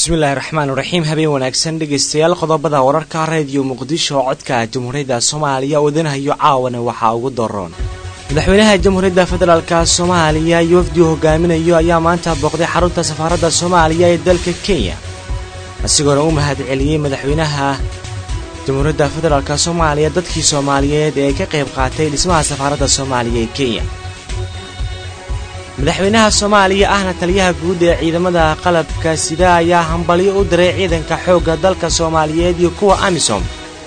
bismillaahi raxmaani raxiim habeen wanaagsan dhegaystayaal qodobada wararka raadiyo muqdisho codka jamhuuriyadda soomaaliya wadanahayo caawana waxaa ugu daroon madaxweynaha jamhuuriyadda federaalka soomaaliya iyo wafdi hogaaminayo ayaa maanta booqday xarunta safaaradda soomaaliya ee dalka kenya isagoona u mahadceliyey madaxweynaha jamhuuriyadda federaalka soomaaliya dadkii soomaaliyeed ee ka qayb qaatay dhismaha safaaradda soomaaliya ee kenya madaxweynaha soomaaliya ahna taliyaha guud ee ciidamada qalabka sida ayaa hambalyo u diray ciidanka xoogga dalka soomaaliyeed iyo kuwa amisom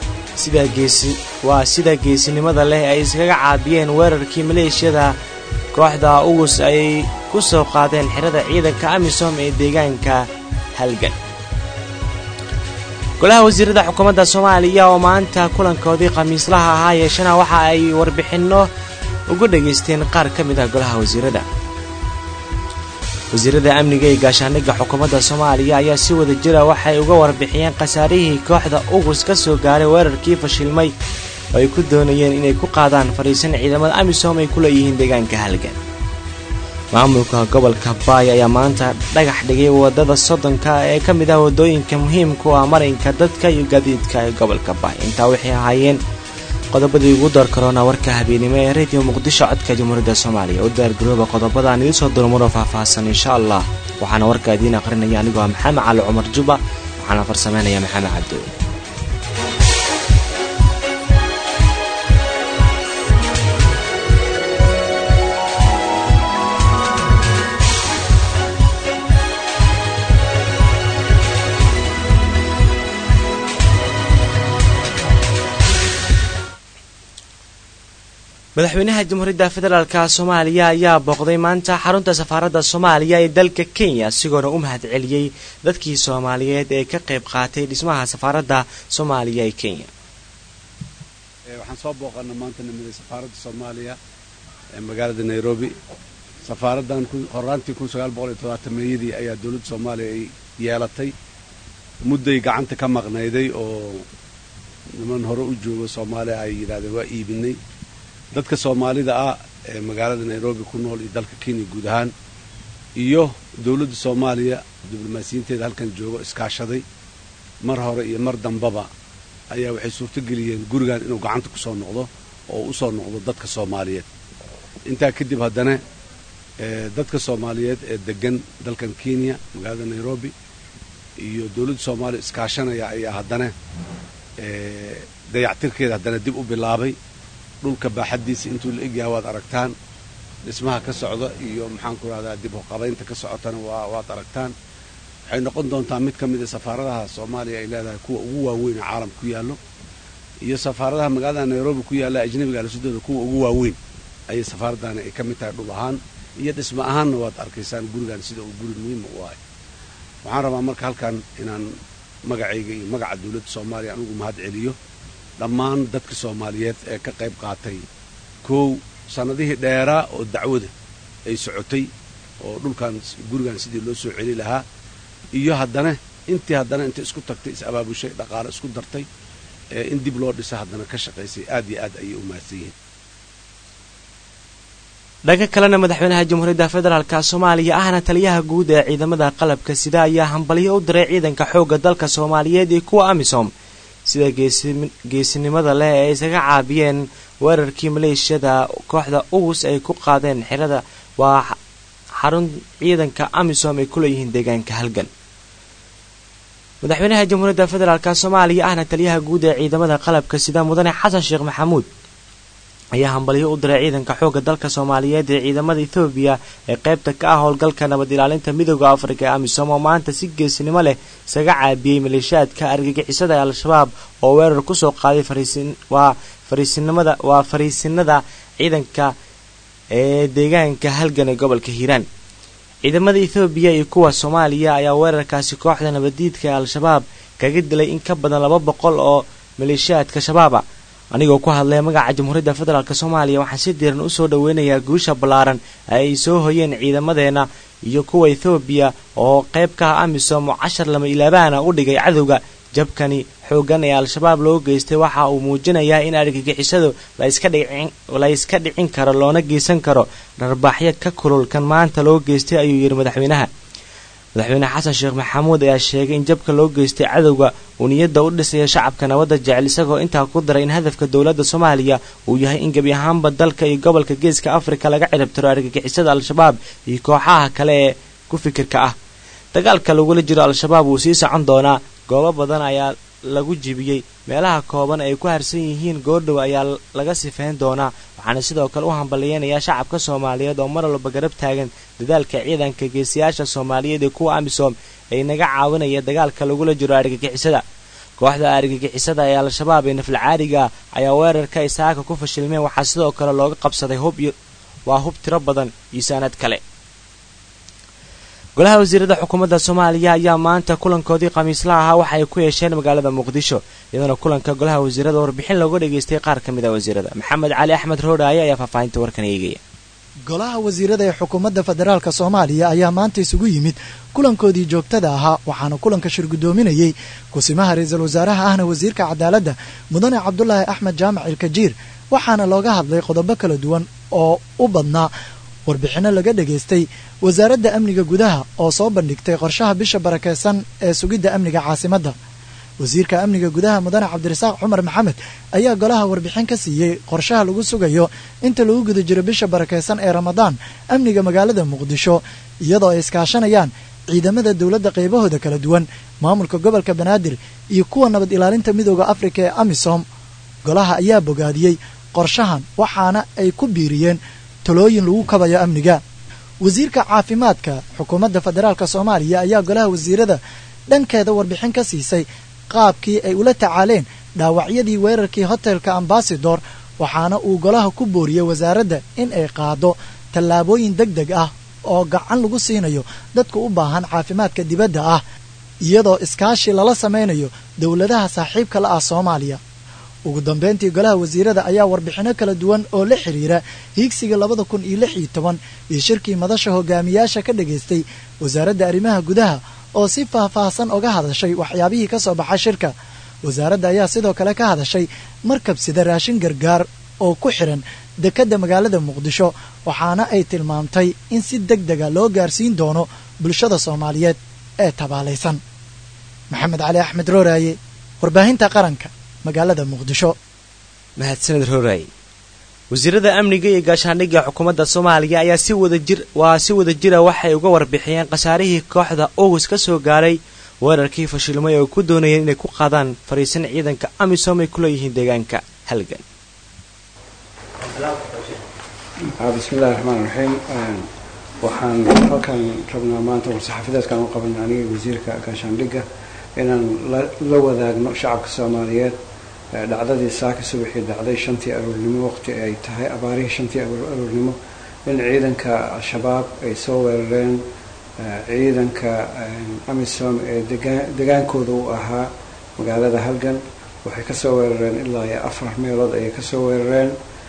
sida geesinimada leh ay iskaga caabiyeen weerarkii maleeshiyada kooxda ugus ay ku soo qaadeen xirada ciidanka amisom ee deegaanka halgan golaha wasiirada xukuumadda soomaaliya oo maanta kulankoodii khamiislaha ahaa yeeshana waxa ay warbixinno ugu dhageysteen qaar ka mid ah golaha wasiirada wasiirada amniga ee gaashaandhigga xukuumadda soomaaliya ayaa si wada jira waxay uga warbixiyeen khasaarihii kooxda ugus ka soo gaaray weerarkii fashilmay oo ay ku doonayeen inay ku qaadaan fariisan ciidamada amisom ay ku leeyihiin deegaanka halgan maamulka gobolka baay ayaa maanta dhagax dhigay wadada soddonka ee ka mid ah wadooyinka muhiimka u ah marinka dadka iyo gaadiidka ee gobolka baay intaa waxay ahaayeen qodobadii ugu door korona warka habeenimo ee radio muqdisho codka jamhuuriyadda soomaaliya u diyaargarooba qodobadaan idiin soo durmuro faahfaahsan insha allah waxaana warka idiin aqrinaya anigoo ah maxamed cali cumar juba waxaana farsameynaya maxamed cabdi madaxweynaha jamhuuriyadda federaalka soomaaliya ayaa booqday maanta xarunta safaaradda soomaaliya ee dalka kenya isagoona u mahadceliyey dadkii soomaaliyeed ee ka qayb qaatay dhismaha safaaradda soomaaliya ee kenya waxaan soo booqana maanta nimiday safaaradda soomaaliya ee magaalada nairobi safaaraddan horaantii meeyadii ayaa dowladda soomaaliya ay yeelatay mudday gacanta ka maqnayday oo niman hore u joogo soomaaliya ay yidhahdeen waa iibinay dadka soomaalida ah ee magaalada nairobi ku nool iyo dalka kenya guud ahaan iyo dowladda soomaaliya diblomaasiyiinteeda halkan joogo iskaashaday mar hore iyo mar dambaba ayaa waxay suurtogeliyeen gurigan inuu gacanta ku soo noqdo oo u soo noqdo dadka soomaaliyeed intaa kadib haddana dadka soomaaliyeed ee degan dalkan kenya magaalada nairobi iyo dowladda soomaaliya iskaashanaya ayaa haddana dayactirkeeda haddana dib u bilaabay dhulka baaxaddiisa intuu la egyahay waad aragtaan dhismaha ka socda iyo maxaanku rahdaa dib uqabaynta ka socotana waad aragtaan waxay noqon doontaa mid ka mida safaaradaha soomaaliya ay leedahay kuwa ugu waaweyn ee caalamka ku yaallo iyo safaaradaha magaalada nairobi ku yaalla ajnabiga alasudooda kuwa ugu waaweyn ayay safaaraddaani ay ka mid tahay dhul ahaan iyo dhismo ahaanna waad arkaysaan gurigan sida uu guri muhiima u ahay waxaan rabaa marka halkan inaan magacayga iyo magaca dowladda soomaaliya anugu mahad celiyo dhammaan dadka soomaaliyeed ee ka qayb qaatay sannadihii dheeraa oo dacwada ay socotay oo dhulkan gurigan sidii loo soo celi lahaa iyo haddana inta isku tagtay is-abaabushay dhaqaale isku dartay in dib loo dhisa haddana ka shaqaysay aad iyo aad ayay u mahadsan yihiin dhanka kalena madaxweynaha jamhuuriyadda federaalka soomaaliya ahna taliyaha guud ee ciidamada qalabka sida ayaa hambalyo u diray ciidanka xoogga dalka soomaaliyeed iyo kuwa amisom sida geesinimada leh ee isaga caabiyeen weerarkii maleeshiyada kooxda ugus ay ku qaadeen xirada waa xarun ciidanka amisom ay ku leeyihiin deegaanka halgan madaxweynaha jamhuuriyadda federaalka soomaaliya ahna taliyaha guud ee ciidamada qalabka sida mudane xasan sheekh maxamuud ayaa hambalyo u diray ciidanka xoogga dalka soomaaliyeed ee ciidamada ethoobiya ee qaybta ka ah howlgalka nabad ilaalinta midooda afrika ee amisom oo maanta si geesinimo leh isaga caabiyey maleeshiyaadka argagixisada ee al-shabaab oo weerar ku soo qaaday fariisinada ciidanka ee deegaanka halgan ee gobolka hiiraan ciidamada ethoobiya iyo kuwa soomaaliya ayaa weerarkaasi kooxda nabadiidka ee al-shabaab kaga dilay in ka badan 200 oo maleeshiyaadka shabaaba anigoo ku hadlay magaca jamhuuriyadda federaalk soomaaliya waxaan si diiran u soo dhaweynayaa guusha ballaaran ay soo hoyeen ciidamadeena iyo kuwa ethoobiya oo qayb ka ah amisom oo 10 lama ilaabaana u dhigay cadowga jabkani xoogan ee al-shabaab loo geystay waxa uu muujinayaa in argagixisadu la iska dhicin karo loona geysan karo dharbaaxyo ka kululkan maanta loo geystay ayuu yiri madaxweynaha madaxweyne xasan sheekh maxamuud ayaa sheegay in jabka loo geystay cadowga uu niyadda u dhisaya shacabka nabadda jecel isagoo intaa ku daray in hadafka dowladda soomaaliya uu yahay in gebi ahaanba dalka iyo gobolka geeska afrika laga ciribtiro argagixisada al-shabaab iyo kooxaha kale ee ku fikirka ah. dagaalka lagula jiro al-shabaab wuu sii socon doonaa. goobo badan ayaa lagu jibiyey, meelaha kooban ay ku harsan yihiin goordhow ayaa laga sifeyn doonaa. waxaana sidoo kale u hambaliyeynayaa shacabka soomaaliyeed oo mar walba garab taagan dadaalka ciidanka geesiyaasha soomaaliyeed ee kuwa amisom ay naga caawinaya dagaalka lagula jiro argagixisada. kooxda argagixisada ee al-shabaab ee naflacaariga ayaa weerarka isaaka ku fashilmeen. waxaa sidoo kale looga qabsaday hub tiro badan iyo saanad kale. golaha wasiirada xukuumadda soomaaliya ayaa maanta kulankoodii khamiislaha ahaa waxa ay ku yeesheen magaalada muqdisho, iyadoona kulanka golaha wasiirada warbixin looga dhageystay qaar ka mid a wasiirada. maxamed cali axmed roodhaaye ayaa faahfaahinta warkan eegaya. golaha wasiirada ee xukuumadda federaalk soomaaliya ayaa maanta isugu yimid kulankoodii joogtada ahaa, waxaana kulanka shir guddoominayey kusimaha ra-iisul wasaaraha ahna wasiirka cadaaladda mudane cabdulaahi axmed jaamac ilkajiir, waxaana looga hadlay qodobo kala duwan oo u badnaa warbixinno laga dhageystay wasaaradda amniga gudaha oo soo bandhigtay qorshaha bisha barakeysan ee sugidda amniga caasimadda. wasiirka amniga gudaha mudane cabdirasaaq cumar maxamed ayaa golaha warbixin ka siiyey qorshaha lagu sugayo inta lagu guda jiro bisha barakeysan ee ramadaan amniga magaalada muqdisho, iyadoo ay iskaashanayaan ciidamada dowladda qaybahooda kala duwan, maamulka gobolka banaadir iyo kuwa nabad ilaalinta midooda afrika ee amisom. golaha ayaa bogaadiyey qorshahan, waxaana ay ku biiriyeen talooyin lagu kabayo amniga. wasiirka caafimaadka xukuumadda federaalk soomaaliya ayaa golaha wasiirada dhankeeda warbixin ka siisay qaabkii ay ula tacaaleen dhaawacyadii weerarkii hotelka ambasador, waxaana uu golaha ku booriyey wasaaradda in ay qaado tallaabooyin deg deg ah oo gacan lagu siinayo dadka u baahan caafimaadka dibadda ah, iyadoo iskaashi lala samaynayo dowladaha saaxiibka la ah Soomaaliya. ugu dambeyntii golaha wasiirada ayaa warbixino kala duwan oo la xiriira hiigsiga 2016 iyo shirkii madasha hogaamiyaasha ka dhageystay wasaaradda arrimaha gudaha oo si faahfaahsan uga hadashay waxyaabihii ka soo baxay shirka. wasaaradda ayaa sidoo kale ka hadashay markab sida raashin gargaar oo ku xiran dekedda magaalada muqdisho, waxaana ay tilmaamtay in si degdega loo gaarsiin doono bulshada Soomaaliyeed ee tabaalaysan. maxamed cali axmed rooraaye, warbaahinta qaranka, magaalada muqdisho. mahadsanid rooraaye. wasiirada amniga iyo gaashaandhigga xukuumadda Soomaaliya ayaa si wada jira waxay uga warbixiyeen qasaarihii kooxda Ogus ka soo gaaray weerarkii fashilmay oo ku doonayeen inay ku qaadaan fariisan ciidanka amisom ay ku leeyihiin deegaanka halgan. bismillaahi raxmaani raxiim. waxaan halkan rabnaa maanta war-saxaafadeedkan u qabanay aniga wasiirka gaashaandhigga inaan la wadaagno shacabka Soomaaliyeed dhacdadii saaka subaxii dhacday 5tii aroornimo waqti ay tahay abaarihii 5tii aroornimo in ciidanka al-shabaab ay soo weerareen ciidanka amisom ee degaankooda u ahaa magaalada halgan. waxay ka soo weerareen ilaa 4 meelood ayay ka soo weerareen.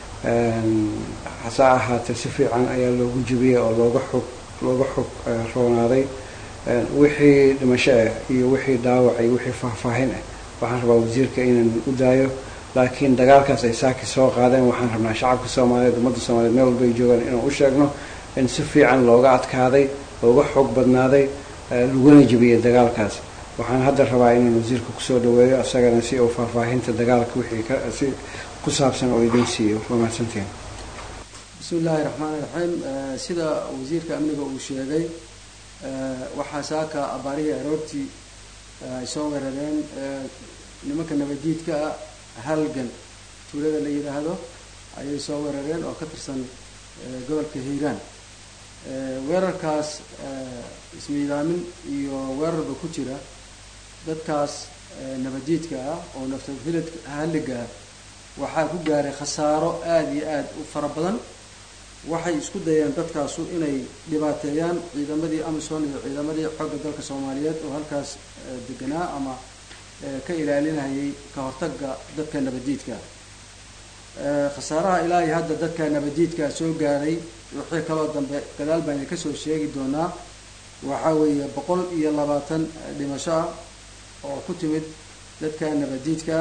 hase ahaatee si fiican ayaa loogu jibiyey oo looga xog roonaaday. wixii dhimasho ah iyo wixii dhaawac iyo wixii faahfaahin ah waxaan rabaa wasiirka inaan u daayo, laakiin dagaalkaas ay saaki soo qaadeen waxaan rabnaa shacabka Soomaaliyeed, ummadda Soomaaliyeed meel walba ay joogaan inaan u sheegno in si fiican looga adkaaday, looga xog badnaaday, laguna jibiyey dagaalkaas. waxaan hadda rabaa inaan wasiirka kusoo dhaweeyo asagana si uu faahfaahinta dagaalka wixii si ku saabsan oo idin siiyo. wamaadsantiin. bismillaahi raxmaani raxiim. sida wasiirka amniga uu sheegay, waxaa saaka abaarihii aroortii ay soo weerareen nimanka nabadiidka halgan tuulada la yidhaahdo ayay soo weerareen oo ka tirsan gobolka hiiraan. weerarkaas ismiidaamin iyo weerarba ku jira dadkaas nabadiidka ah oo naftafiladka halliga waxaa ku gaaray khasaaro aad iyo aad u fara badan. waxay isku dayeen dadkaasu inay dhibaateeyaan ciidamadii amisom iyo ciidamadii xogga dalka Soomaaliyeed oo halkaas deganaa ama ka ilaalinayay ka hortagga dadka nabadiidka. khasaaraha ilaahay hadda dadka nabadiidka soo gaaray wixii kaloo dambe gadaal baan ka soo sheegi doonaa. waxa weeye 120 dhimasho ah oo ku timid dadka nabadiidka.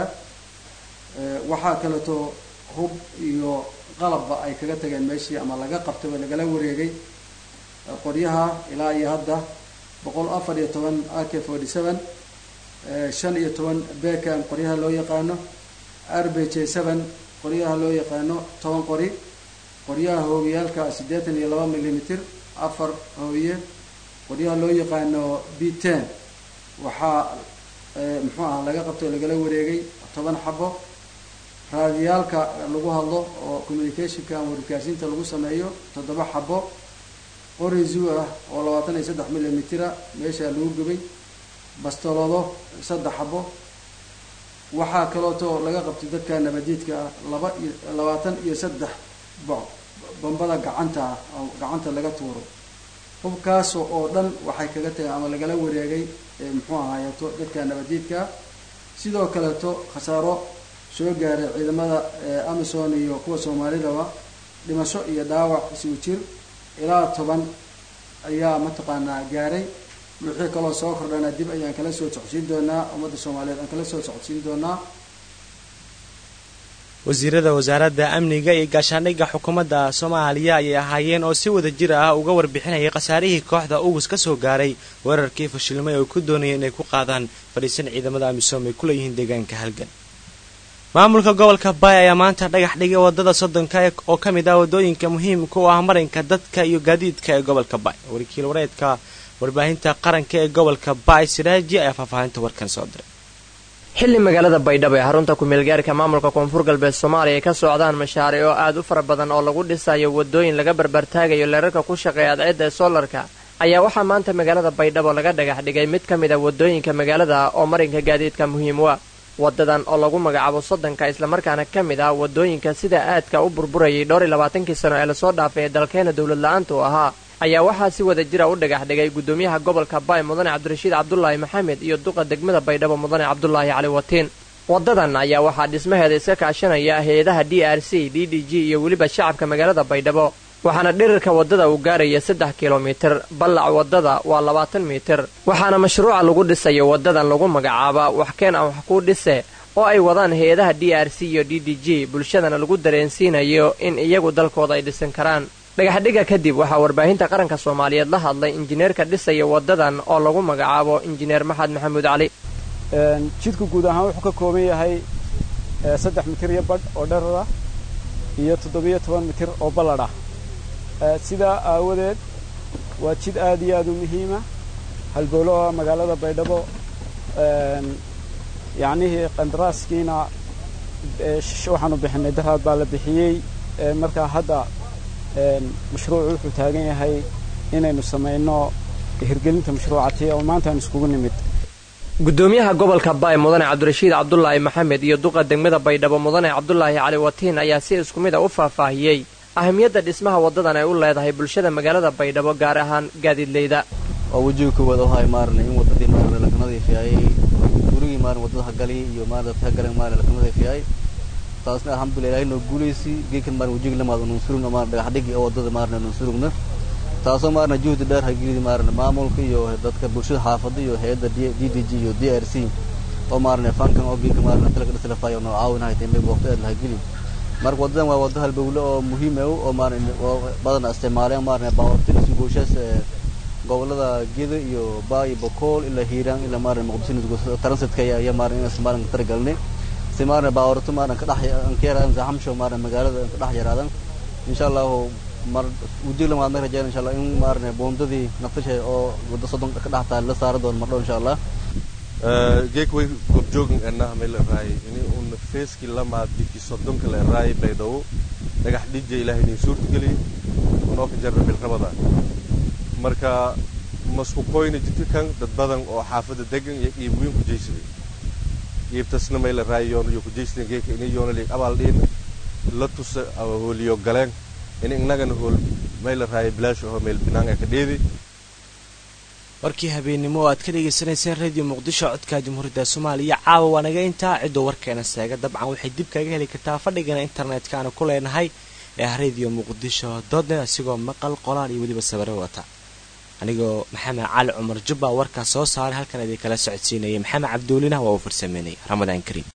waxaa kaleeto hub iyo qalabba ay kaga tageen meeshii ama laga qabtay lagala wareegay qoryaha ilaa iyo hadda 114 AK47 15 BKM qoryaha loo yaqaano RBJ7 qoryaha loo yaqaano 10 qori qoryaha hoobiyaalka 82 mm 4 hoobiye qoryaha loo yaqaano B10 waxaa muxuu ah laga qabtay lagala wareegay 10 xabo raadiyaalka lagu hadlo oo communicationka wargaasinta lagu sameeyo 7 xabo qori zoo ah oo 23 mm meesha lagu gubay bastolado 3 xabo waxaa kaloo laga qabtay dadka nabadiidka 23 bombada gacanta laga tuuro hubkaas oo dhan waxay kaga tagay ama lagala wareegay muxuu ahaayeeto dadka nabadiidka sidoo kale khasaaro soo gaaray ciidamada Amazon iyo kuwa Soomaalida dhimasho iyo dhaawac isugu jir ilaa 10 ayaa mataqaanaa gaaray wixii kale soo kordhana dib ayaan kala soo socodsiin doonaa ummadda Soomaaliyeed aan kala soo socodsiin doonaa wasiirada wasaaradda amniga iyo gaashaandhigga xukuumadda Soomaaliya ay ahaayeen oo si wada jir ah uga warbixinayay qasaarihii kooxda ugus ka soo gaaray weerarkii fashilmay oo ku doonayeen inay ku qaadaan fariisan ciidamada Amisom ay ku leeyihiin deegaanka halgan maamulka gobolka Bay ayaa maanta dhagax dhigay wadada 30 oo kamid ah wadooyinka muhiimka u ah marinka dadka iyo gaadiidka ee gobolka Bay wakiil wareedka warbaahinta qaranka ee gobolka Bay Siraaji ayaa faahfaahinta warkan soo diray xilli magaalada Baydhabo ee xarunta ku meelgaarka maamulka koonfur galbeed Soomaaliya ka socdaan mashaariic oo aad u fara badan oo lagu dhisayo wadooyin laga barbartaagayo leerarka ku shaqeeya cadceedda solarka ayaa waxaa maanta magaalada Baydhabo laga dhagax dhigay mid kamid ah wadooyinka magaalada oo marinka gaadiidka muhiim u ah wadadan oo lagu magacaabo 30 isla markaana kamid ah wadooyinka sida aadka u burburayay 22 sano ee la soo dhaafay dalkeena dawlad la'aanta u ahaa ayaa waxaa si wada jira u dhagax dhigay gudoomiyaha gobolka Bay Mudane Cabdirashiid Cabdullaahi Maxamed iyo duqa degmada Baydhabo Mudane Cabdullaahi Cali Watiin wadadan ayaa waxaa dhismaheeda iska kaashanaya hay'adaha DRC DDG iyo waliba shacabka magaalada Baydhabo waxaana dhererka wadada uu gaaraya 3 kiiloomitir ballac wadada waa 20 mitir waxaana mashruuca lagu dhisayo wadadan lagu magacaaba wax keen aan wax ku dhisay oo ay wadaan hay'adaha DRC iyo DDG bulshadana lagu dareensiinayo in iyagu dalkooda ay dhisan karaan dhagaxdhiga kadib waxaa warbaahinta qaranka Soomaaliyeed la hadlay injineerka dhisaya wadadan oo lagu magacaabo injineer Maxamuud Cali jidku guud ahaan wuxuu ka kooban yahay 3 mitir iyo badh oo dherer ah iyo 17 mitir oo balladh ah sida aawadeed waa jid aad iyo aad u muhiim ah halbowlo magaalada Baydhabo yacni qandaraaskiina waxaanu bixinay daraad baa la bixiyay marka hadda mashruucu wuxuu taagan yahay inaynu sameeyno hirgelinta mashruucatii oo maanta aan iskugu nimid gudoomiyaha gobolka Bay Mudane Cabdirashiid Cabdullaahi Maxamed iyo duqa degmada Baydhabo Mudane Cabdullaahi Cali Watiin ayaa si isku mid ah u faahfaahiyay ahamiyadda dhismaha wadadan ay u leedahay bulshada magaalada Baydhabo gaar ahaan gaadiidleyda oo wajiga ku wada hay maarnay in wadadii maarnay la nadiifiyay gurigii maarnay wadada galay iyo maarnay tagalan maarnay la nadiifiyay taasna alxamdulillah inuu guuleysay geekan maarnay wajiga lama uu surugna maarnay dhagaxdhigi oo wadada maarnay uu surugna taasoo maarnay juhud dheer haygii maarnay maamulka iyo dadka bulshada xaafadda iyo hay'adda DDG iyo DRC oo maarnay fankan oo geekan maarnay talaga dhislafaayo oo caawinahay inay waqti la haygii marka wadadan waa wada halbowle oo muhiim ah oo maarnay badan isticmaalaan maarnay baawartin si gooshaas gobolada Gedo iyo Bay Bokool ila Hiiraan ila maarnay Muqdisho transitka iyo maarnay isticmaalan targalnay si maarnay baawartu maarnay ka dhaxyaraan zaxamsho maarnay magaalada ka dhaxyaraadan insha Allah mar wajiga lama ma rajayna insha Allah in maarnay boondadii nafshay oo wada 30 ka dhaxtaa la saaro doon mar dhow insha Allah geekway goobjoogin annaha meel raay inay un feeski lama dikii 30 la raay Baydhabo dhagax dhijay Ilaahay inuu suurta galiyay oo ka jarrab Ramadaan marka masku qoyna jidkan dad badan oo xaafada degan iyo iibweyn ku jeeysaday iibtasna meel raay yoon iyo ku jeeysadeen geek inay yoonali abaal dheen la tusa hooliyo galeen in inagana hool meel raay bilaash oo meel binaanka ka dheeday warkii habeenimo aad ka dhageysanayseen radio Muqdisho codka Jamhuuriyadda Soomaaliya caawa wanaga inta cido warkeena saaga dabcan waxay dib kaga heli kartaa fadhigana internetka aan ku leenahay ee radio Muqdisho.net asigoo maqal qoraal iyo waliba sawirro wata anigoo Maxamed Cali Cumar Jubba warka soo saaray halkan idin kala socodsiinayay Maxamed Cabdullina waa uu farsameeyay Ramadaan Kariim